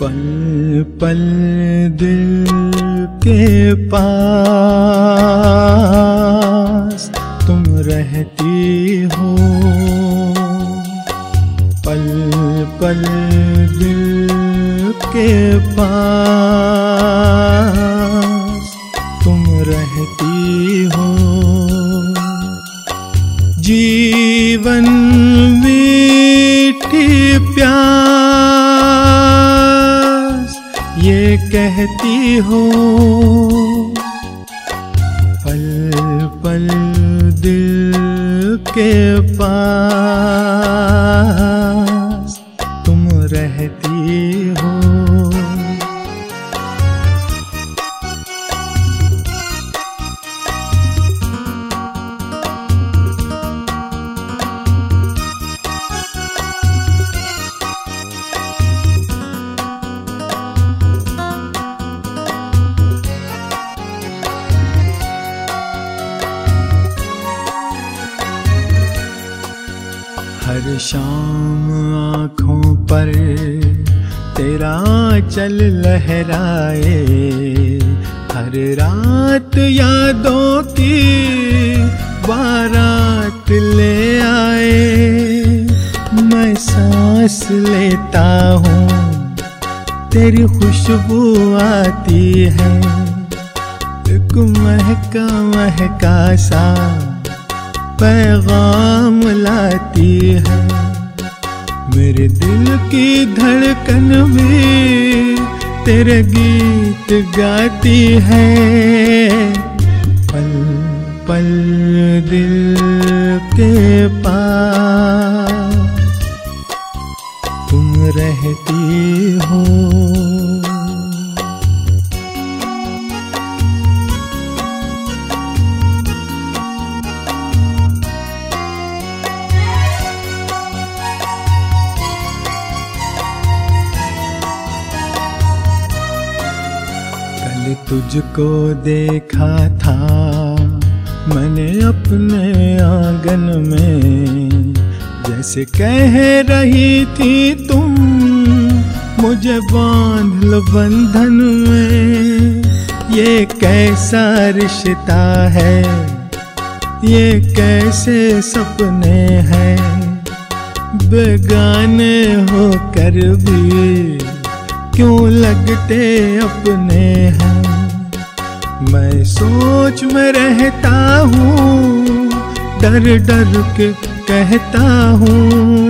पल पल दिल के पास तुम रहती हो, पल पल दिल के पास तुम रहती हो। जीवन मीठी प्यास ये कहती हो, पल पल दिल के पास तुम रहती हो। हर शाम आँखों पर तेरा चल लहराए, हर रात यादों की बारात ले आए। मैं सांस लेता हूँ तेरी खुशबू आती है, एक महका महका सा पैगाम लाती है। मेरे दिल की धड़कन भी तेरे गीत गाती है, पल पल दिल के पास तुम रहती हो। तुझको देखा था मैंने अपने आंगन में, जैसे कह रही थी तुम मुझे बांध लो बंधन में। ये कैसा रिश्ता है, ये कैसे सपने हैं, बेगाने होकर भी क्यों लगते अपने हैं। मैं सोच में रहता हूँ, डर डर के कहता हूँ,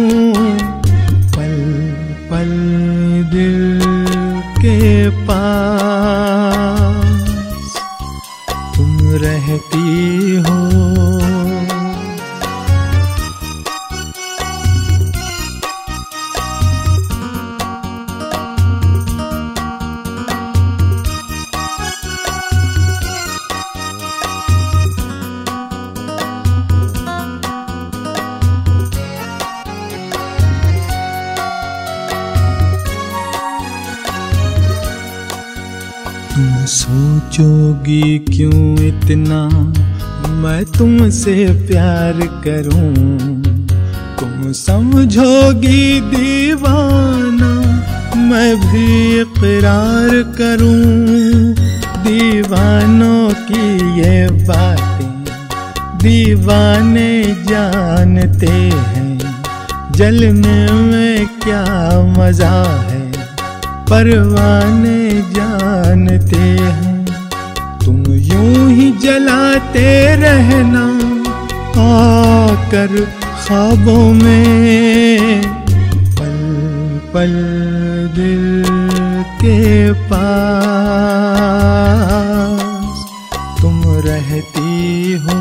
पल पल दिल के पास तुम रहती हो। तुम सोचोगी क्यों इतना मैं तुमसे प्यार करूं, तुम समझोगी दीवाना मैं भी इकरार करूं। दीवानों की ये बातें दीवाने जानते हैं, जलने में क्या मजा है परवाने जानते हैं। तुम यूं ही जलाते रहना आकर ख्वाबों में, पल पल दिल के पास तुम रहती हो।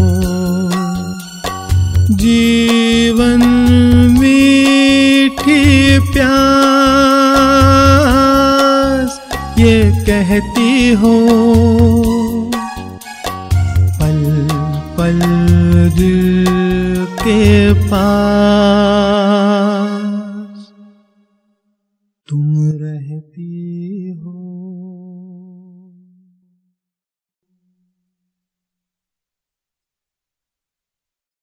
जीवन मीठी प्यास ये कहती हो, पल पल दिल के पास तुम रहती